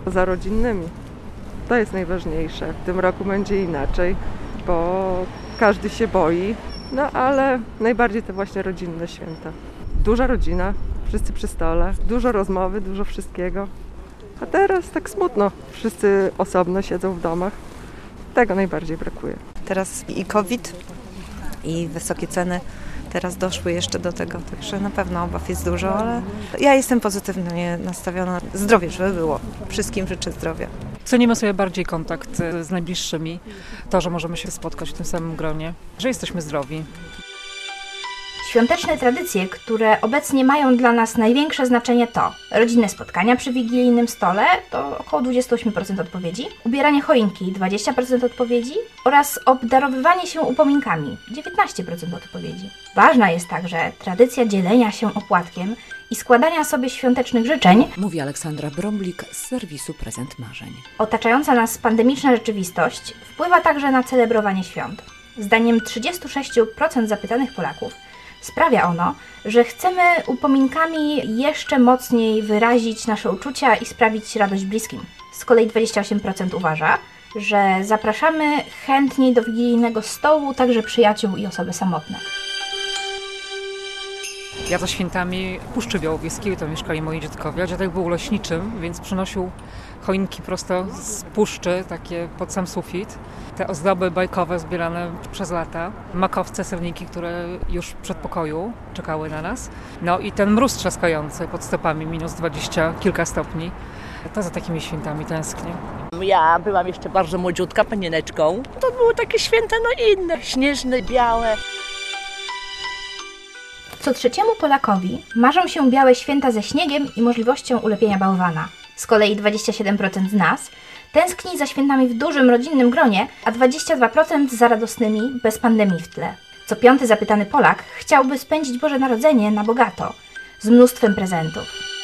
Za rodzinnymi. To jest najważniejsze. W tym roku będzie inaczej, bo każdy się boi, no ale najbardziej to właśnie rodzinne święta. Duża rodzina, wszyscy przy stole, dużo rozmowy, dużo wszystkiego. A teraz tak smutno, wszyscy osobno siedzą w domach. Tego najbardziej brakuje. Teraz i COVID, i wysokie ceny teraz doszły jeszcze do tego, także na pewno obaw jest dużo, ale ja jestem pozytywnie nastawiona. Zdrowie, żeby było. Wszystkim życzę zdrowia. Cenimy sobie bardziej kontakt z najbliższymi, to, że możemy się spotkać w tym samym gronie, że jesteśmy zdrowi. Świąteczne tradycje, które obecnie mają dla nas największe znaczenie to rodzinne spotkania przy wigilijnym stole, to około 28% odpowiedzi, ubieranie choinki 20% odpowiedzi oraz obdarowywanie się upominkami 19% odpowiedzi. Ważna jest także tradycja dzielenia się opłatkiem i składania sobie świątecznych życzeń, mówi Aleksandra Brąblik z serwisu Prezent Marzeń. Otaczająca nas pandemiczna rzeczywistość wpływa także na celebrowanie świąt. Zdaniem 36% zapytanych Polaków sprawia ono, że chcemy upominkami jeszcze mocniej wyrazić nasze uczucia i sprawić radość bliskim. Z kolei 28% uważa, że zapraszamy chętniej do wigilijnego stołu także przyjaciół i osoby samotne. Ja za świętami w Puszczy Białowieskiej, tam mieszkali moi dziadkowie. Dziadek był leśniczym, więc przynosił choinki prosto z puszczy, takie pod sam sufit. Te ozdoby bajkowe zbierane przez lata, makowce, serniki, które już w przedpokoju czekały na nas. No i ten mróz trzaskający pod stopami, minus 20 kilka stopni. To za takimi świętami tęsknię. Ja byłam jeszcze bardzo młodziutka, panieneczką. To były takie święta inne, śnieżne, białe. Co trzeciemu Polakowi marzą się białe święta ze śniegiem i możliwością ulepienia bałwana. Z kolei 27% z nas tęskni za świętami w dużym rodzinnym gronie, a 22% za radosnymi, bez pandemii w tle. Co piąty zapytany Polak chciałby spędzić Boże Narodzenie na bogato, z mnóstwem prezentów.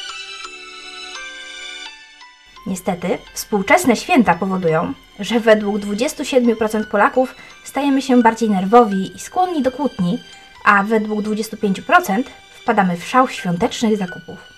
Niestety, współczesne święta powodują, że według 27% Polaków stajemy się bardziej nerwowi i skłonni do kłótni, a według 25% wpadamy w szał świątecznych zakupów.